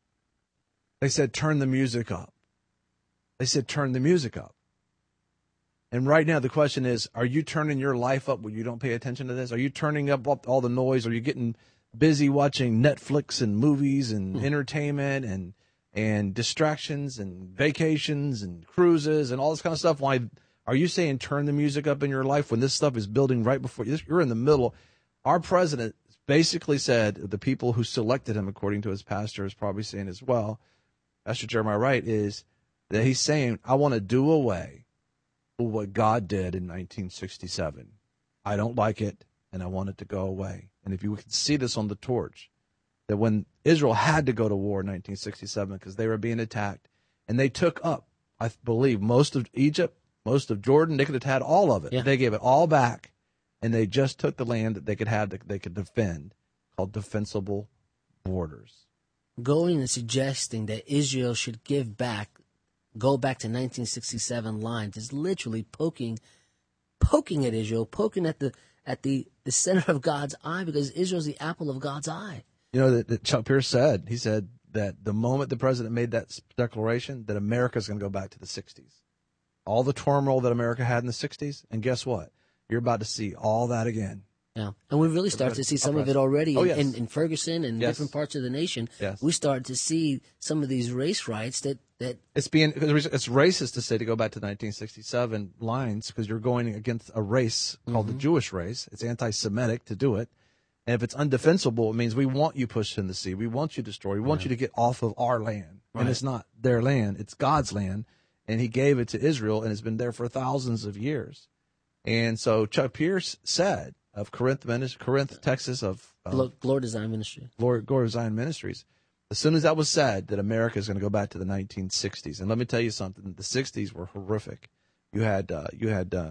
They said, turn the music up. They said, turn the music up. And right now the question is, are you turning your life up where you don't pay attention to this? Are you turning up all the noise? Are you getting busy watching Netflix and movies and mm. entertainment and and distractions and vacations and cruises and all this kind of stuff? Why are you saying turn the music up in your life when this stuff is building right before you? You're in the middle. Our president basically said, the people who selected him, according to his pastor, is probably saying as well, Pastor Jeremiah Wright, is that he's saying, I want to do away with what God did in nineteen sixty-seven. I don't like it, and I want it to go away. And if you can see this on the torch, that when Israel had to go to war in nineteen sixty-seven because they were being attacked, and they took up, I believe, most of Egypt, most of Jordan, they could have had all of it. Yeah. They gave it all back, and they just took the land that they could have, that they could defend, called defensible borders. Going and suggesting that Israel should give back go back to nineteen sixty-seven lines is literally poking, poking at Israel, poking at the at the, the center of God's eye, because Israel's the apple of God's eye. You know, that, that Chuck Pierce said, he said that the moment the president made that declaration, that America's going to go back to the sixties. All the turmoil that America had in the sixties, and guess what? You're about to see all that again. Yeah, and we really started to see some of it already oh, in, yes. in, in Ferguson and yes. different parts of the nation. Yes. We started to see some of these race riots that, that it's being it's racist to say to go back to nineteen sixty-seven lines, because you're going against a race called mm-hmm. the Jewish race. It's anti-Semitic to do it, and if it's undefensible, it means we want you pushed in the sea. We want you destroyed. We want right. you to get off of our land, right. and it's not their land; it's God's land, and He gave it to Israel, and it's been there for thousands of years. And so Chuck Pierce said of Corinth, Corinth, Texas, of um, Glory Design Ministry, Glory, Glory Design Ministries. As soon as that was said, that America is going to go back to the nineteen sixties, and let me tell you something: the sixties were horrific. You had uh, you had uh,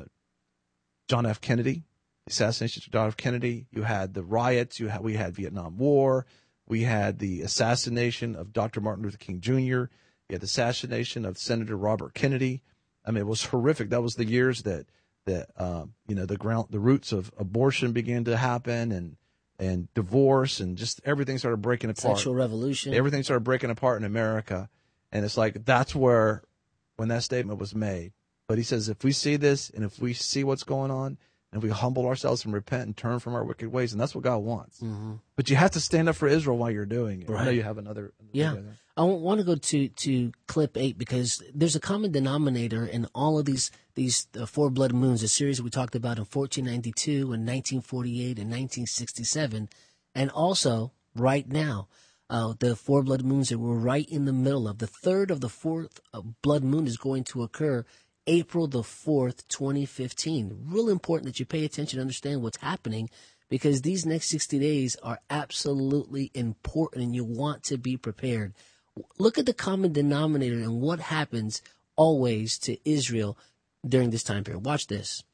John F. Kennedy, the assassination of John F. Kennedy. You had the riots. You had we had Vietnam War. We had the assassination of Doctor Martin Luther King Junior You had the assassination of Senator Robert Kennedy. I mean, it was horrific. That was the years that. that, um, you know, the ground, the roots of abortion began to happen, and, and divorce, and just everything started breaking apart. Sexual revolution. Everything started breaking apart in America. And it's like, that's where, when that statement was made. But he says, if we see this, and if we see what's going on, and if we humble ourselves and repent and turn from our wicked ways, and that's what God wants. Mm-hmm. But you have to stand up for Israel while you're doing it. Right. I know you have another. Yeah. another I want to go to, to clip eight, because there's a common denominator in all of these these uh, four blood moons, a series we talked about in fourteen ninety-two and nineteen forty-eight and nineteen sixty-seven, and also right now, uh, the four blood moons that we're right in the middle of. The third of the fourth uh, blood moon is going to occur April the fourth, twenty fifteen. Real important that you pay attention to understand what's happening, because these next sixty days are absolutely important, and you want to be prepared. Look at the common denominator and what happens always to Israel during this time period. Watch this.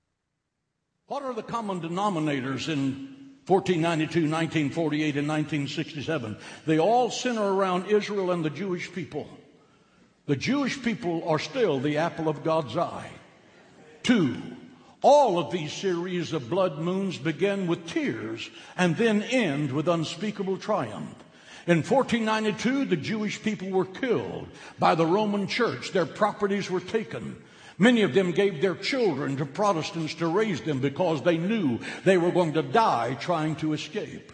What are the common denominators in fourteen ninety-two, nineteen forty-eight, and nineteen sixty-seven? They all center around Israel and the Jewish people. The Jewish people are still the apple of God's eye. Two, all of these series of blood moons begin with tears and then end with unspeakable triumph. In fourteen ninety-two, the Jewish people were killed by the Roman Church. Their properties were taken. Many of them gave their children to Protestants to raise them because they knew they were going to die trying to escape.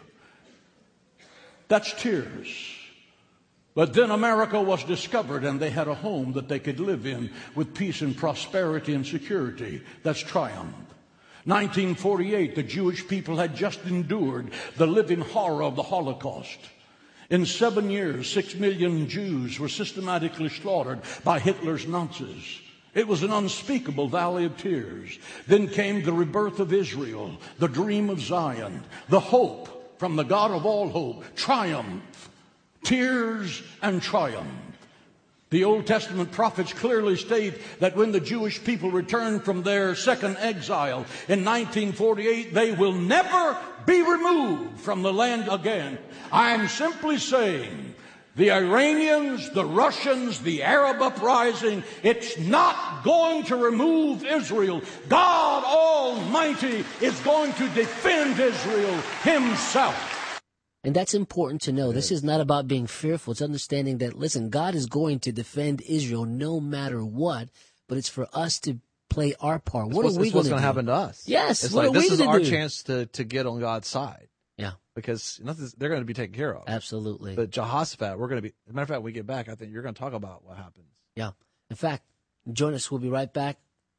That's tears. But then America was discovered, and they had a home that they could live in with peace and prosperity and security. That's triumph. nineteen forty-eight, the Jewish people had just endured the living horror of the Holocaust. In seven years, six million Jews were systematically slaughtered by Hitler's Nazis. It was an unspeakable valley of tears. Then came the rebirth of Israel, the dream of Zion, the hope from the God of all hope, triumph, tears and triumph. The Old Testament prophets clearly state that when the Jewish people return from their second exile in nineteen forty-eight, they will never be removed from the land again. I am simply saying, the Iranians, the Russians, the Arab uprising, it's not going to remove Israel. God Almighty is going to defend Israel Himself. And that's important to know. This is not about being fearful. It's understanding that, listen, God is going to defend Israel no matter what, but it's for us to play our part. What it's are we going to do? happen to us? Yes. It's what like, are this we is our do? chance to, to get on God's side. Yeah. Because nothing's, they're going to be taken care of. Absolutely. But Jehoshaphat, we're going to be, as a matter of fact, when we get back, I think you're going to talk about what happens. Yeah. In fact, join us. We'll be right back.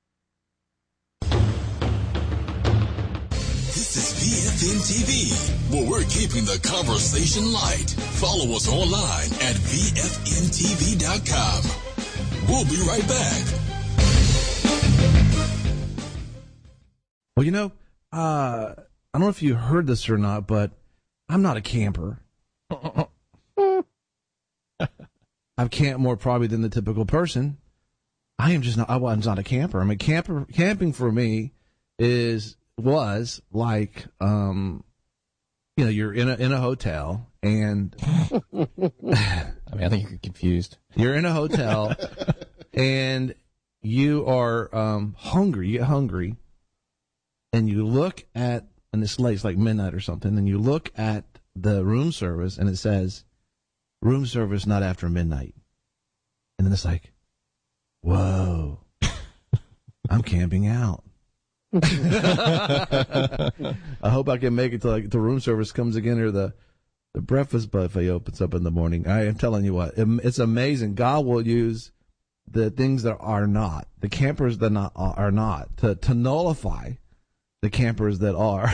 This is V F N T V, where we're keeping the conversation light. Follow us online at V F N T V dot com. We'll be right back. Well, you know, uh, I don't know if you heard this or not, but I'm not a camper. I've camped more probably than the typical person. I am just not, I was not a camper. I mean, camper, camping for me is, was like, um, you know, you're in a, in a hotel and I mean, I think you're confused. You're in a hotel and you are um, hungry, you get hungry, and you look at, and it's late, it's like midnight or something, and you look at the room service, and it says, room service not after midnight. And then it's like, whoa, I'm camping out. I hope I can make it till like, the room service comes again, or the, the breakfast buffet opens up in the morning. I am telling you what, it, it's amazing. God will use the things that are not, the campers that not are not, to, to nullify the campers that are.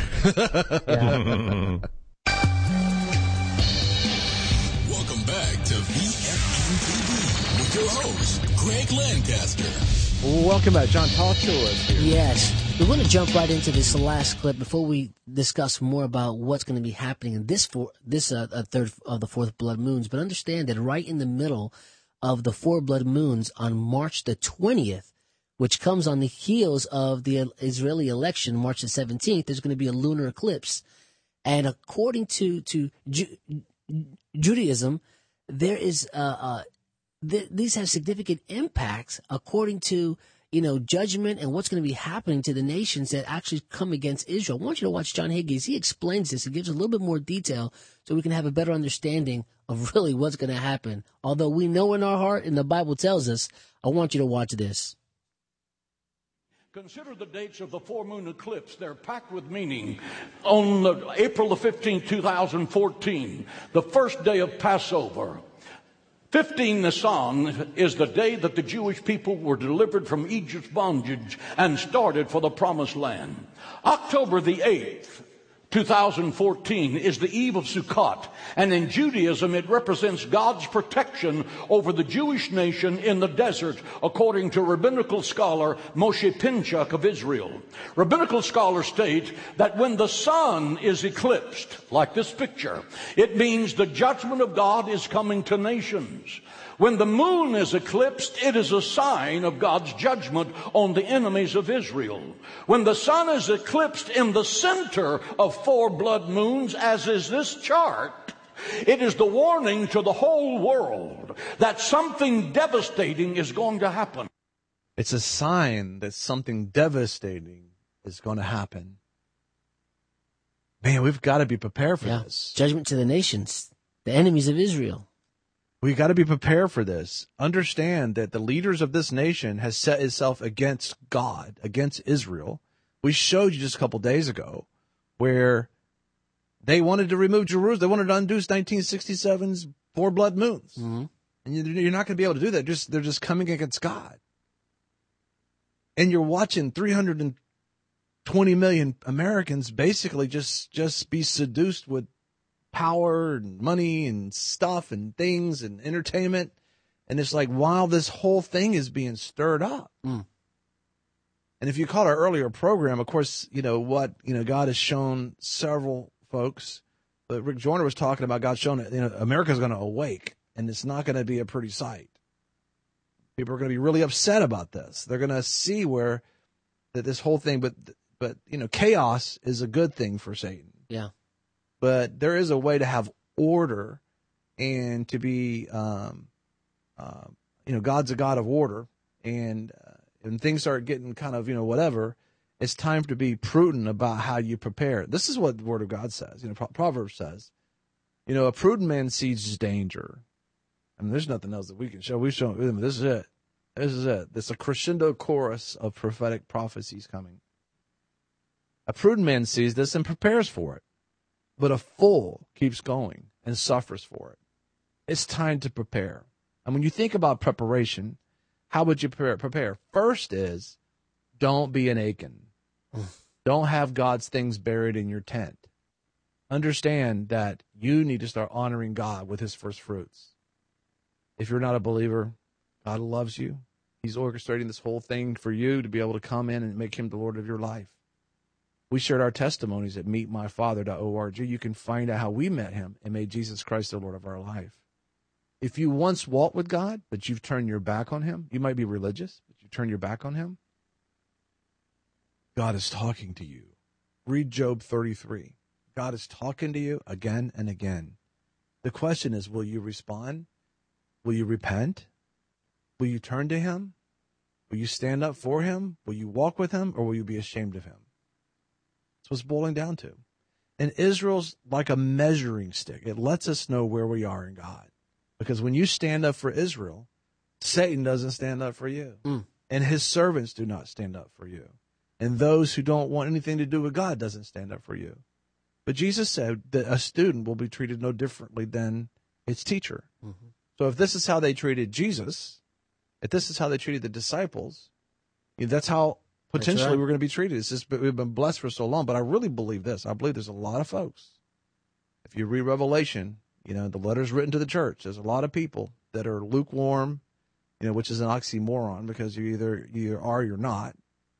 Welcome back to V F N T V with your host, Greg Lancaster. Welcome back. John, talk to us here. Yes. We're going to jump right into this last clip before we discuss more about what's going to be happening in this four, this uh, uh, third of the fourth blood moons. But understand that right in the middle of the four blood moons on March the twentieth, which comes on the heels of the Israeli election, March the seventeenth, there's going to be a lunar eclipse. And according to, to Ju- Judaism, there is, uh, uh, th- these have significant impacts according to, you know, judgment and what's going to be happening to the nations that actually come against Israel. I want you to watch John Hagee. He explains this. He gives a little bit more detail so we can have a better understanding of really what's going to happen. Although we know in our heart, and the Bible tells us, I want you to watch this. Consider the dates of the four moon eclipse. They're packed with meaning. On the, April the fifteenth, two thousand fourteen, the first day of Passover, fifteen Nisan is the day that the Jewish people were delivered from Egypt's bondage and started for the promised land. October the eighth, two thousand fourteen is the eve of Sukkot, and in Judaism it represents God's protection over the Jewish nation in the desert, according to rabbinical scholar Moshe Pinchuk of Israel. Rabbinical scholars state that when the sun is eclipsed, like this picture, it means the judgment of God is coming to nations. When the moon is eclipsed, it is a sign of God's judgment on the enemies of Israel. When the sun is eclipsed in the center of four blood moons, as is this chart, it is the warning to the whole world that something devastating is going to happen. It's a sign that something devastating is going to happen. Man, we've got to be prepared for yeah. this. Judgment to the nations, the enemies of Israel. We got to be prepared for this. Understand that the leaders of this nation has set itself against God, against Israel. We showed you just a couple days ago where they wanted to remove Jerusalem. They wanted to undo nineteen sixty-seven's four blood moons. Mm-hmm. And you're not going to be able to do that. Just they're just coming against God. And you're watching three hundred twenty million Americans basically just, just be seduced with power and money and stuff and things and entertainment. And it's like, while this whole thing is being stirred up. Mm. And if you caught our earlier program, of course, you know what, you know, God has shown several folks, but Rick Joyner was talking about God showing that, you know, America's going to awake, and it's not going to be a pretty sight. People are going to be really upset about this. They're going to see where that this whole thing, but, but, you know, chaos is a good thing for Satan. Yeah. But there is a way to have order and to be, um, uh, you know, God's a God of order. And uh, when things start getting kind of, you know, whatever, it's time to be prudent about how you prepare. This is what the Word of God says. You know, Pro- Proverbs says, you know, a prudent man sees danger. I mean, there's nothing else that we can show. We've shown them. This is it. This is it. There's a crescendo chorus of prophetic prophecies coming. A prudent man sees this and prepares for it. But a fool keeps going and suffers for it. It's time to prepare. And when you think about preparation, how would you prepare? Prepare. First is, don't be an Achan. Don't have God's things buried in your tent. Understand that you need to start honoring God with his first fruits. If you're not a believer, God loves you. He's orchestrating this whole thing for you to be able to come in and make him the Lord of your life. We shared our testimonies at meet my father dot org. You can find out how we met him and made Jesus Christ the Lord of our life. If you once walked with God, but you've turned your back on him, you might be religious, but you turn your back on him, God is talking to you. Read Job thirty-three. God is talking to you again and again. The question is, will you respond? Will you repent? Will you turn to him? Will you stand up for him? Will you walk with him? Or will you be ashamed of him? That's what it's boiling down to. And Israel's like a measuring stick. It lets us know where we are in God. Because when you stand up for Israel, Satan doesn't stand up for you. Mm. And his servants do not stand up for you. And those who don't want anything to do with God doesn't stand up for you. But Jesus said that a student will be treated no differently than its teacher. Mm-hmm. So if this is how they treated Jesus, if this is how they treated the disciples, that's how potentially that's right. we're going to be treated. It's just we've been blessed for so long. But I really believe this. I believe there's a lot of folks. If you read Revelation, you know, the letters written to the church, there's a lot of people that are lukewarm, you know, which is an oxymoron because you either you are or you're not.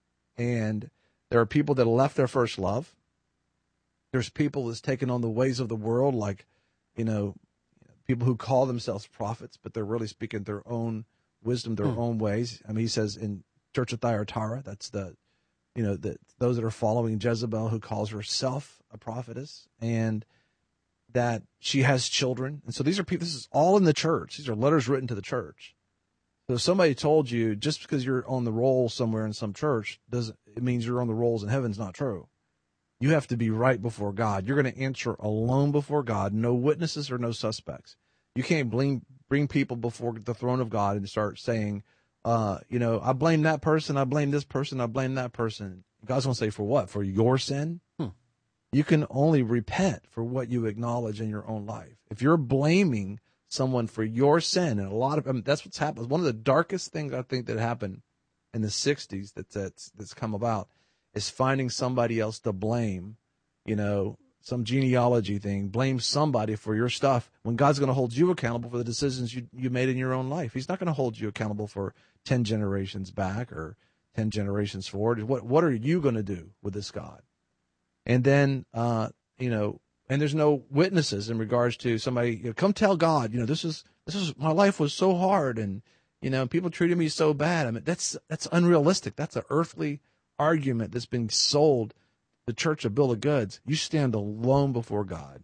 And there are people that left their first love. There's people that's taken on the ways of the world, like, you know, people who call themselves prophets, but they're really speaking their own wisdom, their hmm. own ways. I mean, he says in Church of Thyatira, that's the, you know, the, those that are following Jezebel, who calls herself a prophetess, and that she has children. And so these are people, this is all in the church. These are letters written to the church. So if somebody told you just because you're on the roll somewhere in some church, doesn't it means you're on the rolls in heaven is not true. You have to be right before God. You're going to answer alone before God, no witnesses or no suspects. You can't blame, bring people before the throne of God and start saying, uh, you know, I blame that person, I blame this person, I blame that person. God's going to say, for what? For your sin? Hmm. You can only repent for what you acknowledge in your own life. If you're blaming someone for your sin, and a lot of I mean, that's what's happened. One of the darkest things I think that happened in the sixties that, that's that's come about is finding somebody else to blame, you know, some genealogy thing, blame somebody for your stuff when God's going to hold you accountable for the decisions you, you made in your own life. He's not going to hold you accountable for ten generations back or ten generations forward. What what are you going to do with this God? And then, uh, you know, and there's no witnesses in regards to somebody, you know, come tell God, you know, this is, this is, my life was so hard and, you know, people treated me so bad. I mean, that's, that's unrealistic. That's an earthly argument that's been sold the church a bill of goods. You stand alone before God,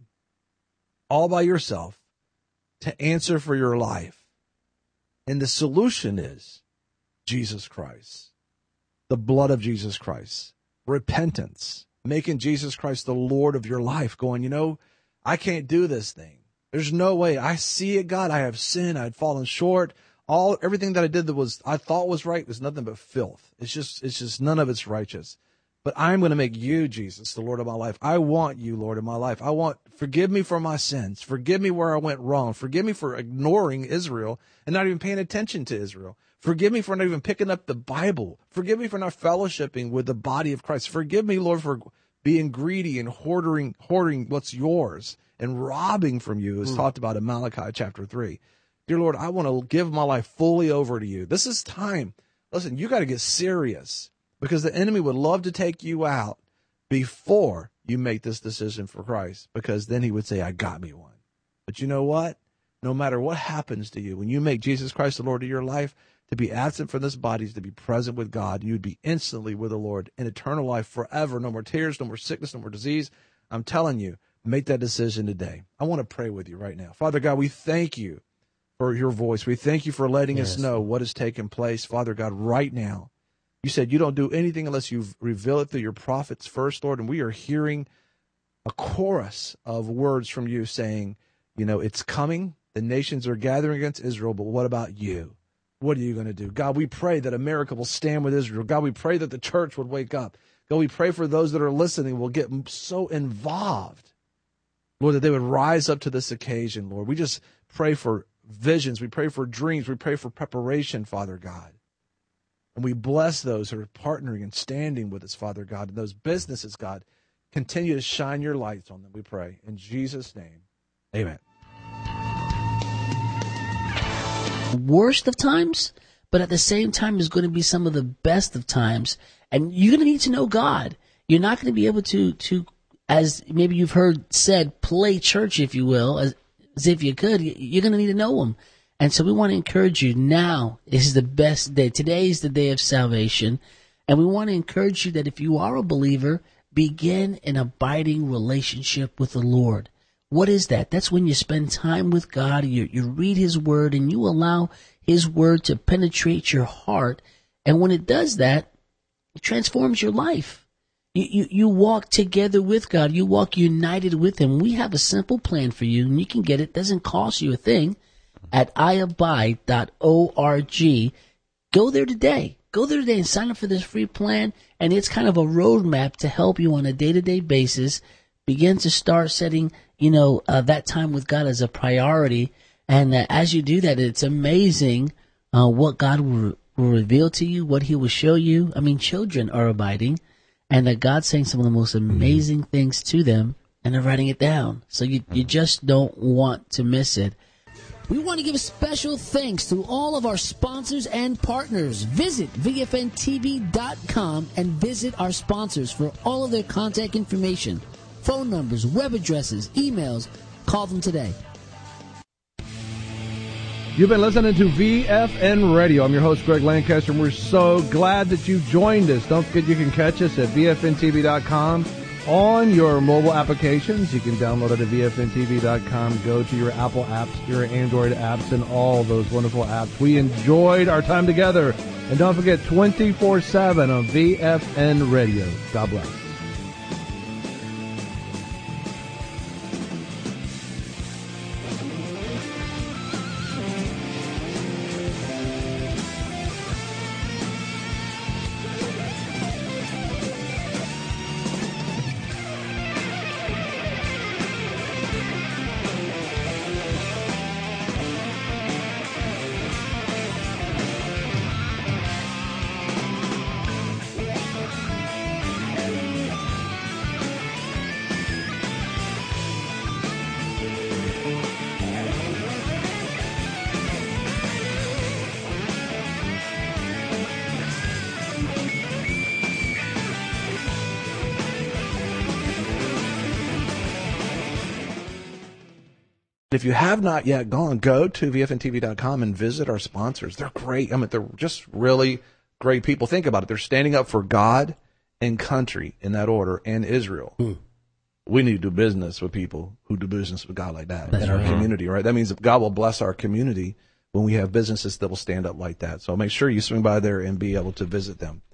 all by yourself, to answer for your life. And the solution is Jesus Christ, the blood of Jesus Christ, repentance, making Jesus Christ the Lord of your life, going, you know, I can't do this thing. There's no way. I see it, God. I have sinned. I had fallen short. All everything that I did that was I thought was right was nothing but filth. It's just it's just none of it's righteous. But I'm going to make you, Jesus, the Lord of my life. I want you, Lord, in my life. I want, forgive me for my sins. Forgive me where I went wrong. Forgive me for ignoring Israel and not even paying attention to Israel. Forgive me for not even picking up the Bible. Forgive me for not fellowshipping with the body of Christ. Forgive me, Lord, for being greedy and hoarding, hoarding what's yours and robbing from you, as mm. talked about in Malachi chapter three. Dear Lord, I want to give my life fully over to you. This is time. Listen, you got to get serious because the enemy would love to take you out before you make this decision for Christ, because then he would say, I got me one. But you know what? No matter what happens to you, when you make Jesus Christ the Lord of your life, to be absent from this body is to be present with God. You'd be instantly with the Lord in eternal life forever. No more tears, no more sickness, no more disease. I'm telling you, make that decision today. I want to pray with you right now. Father God, we thank you for your voice. We thank you for letting yes. us know what has taken place. Father God, right now, you said you don't do anything unless you reveal it through your prophets first, Lord. And we are hearing a chorus of words from you saying, you know, it's coming. The nations are gathering against Israel, but what about you? What are you going to do? God, we pray that America will stand with Israel. God, we pray that the church would wake up. God, we pray for those that are listening will get so involved, Lord, that they would rise up to this occasion, Lord. We just pray for visions. We pray for dreams. We pray for preparation, Father God. And we bless those who are partnering and standing with us, Father God. And those businesses, God, continue to shine your lights on them, we pray. In Jesus' name, amen. Worst of times, but at the same time is going to be some of the best of times. And you're going to need to know God. You're not going to be able to, to, as maybe you've heard said, play church, if you will, as, as if you could. You're going to need to know him. And so we want to encourage you now. This is the best day. Today is the day of salvation. And we want to encourage you that if you are a believer, begin an abiding relationship with the Lord. What is that? That's when you spend time with God, you, you read his word, and you allow His word to penetrate your heart. And when it does that, it transforms your life. You, you, you walk together with God. You walk united with Him. We have a simple plan for you, and you can get it. It doesn't cost you a thing at i abide dot org. Go there today. Go there today and sign up for this free plan. And it's kind of a roadmap to help you on a day-to-day basis begin to start setting, you know, uh, that time with God as a priority. And uh, as you do that, it's amazing uh, what God will, will reveal to you, what He will show you. I mean, children are abiding, and that God's saying some of the most amazing things to them, and they're writing it down. So you, you just don't want to miss it. We want to give a special thanks to all of our sponsors and partners. Visit V F N T V dot com and visit our sponsors for all of their contact information, phone numbers, web addresses, emails. Call them today. You've been listening to V F N Radio. I'm your host, Greg Lancaster, and we're so glad that you joined us. Don't forget you can catch us at V F N T V dot com on your mobile applications. You can download it at V F N T V dot com. Go to your Apple apps, your Android apps, and all those wonderful apps. We enjoyed our time together. And don't forget, twenty-four seven on V F N Radio. God bless. If you have not yet gone, go to V F N T V dot com and visit our sponsors. They're great. I mean, they're just really great people. Think about it. They're standing up for God and country in that order, and Israel. Mm. We need to do business with people who do business with God like that That's in our right. community, right? That means that God will bless our community when we have businesses that will stand up like that. So make sure you swing by there and be able to visit them.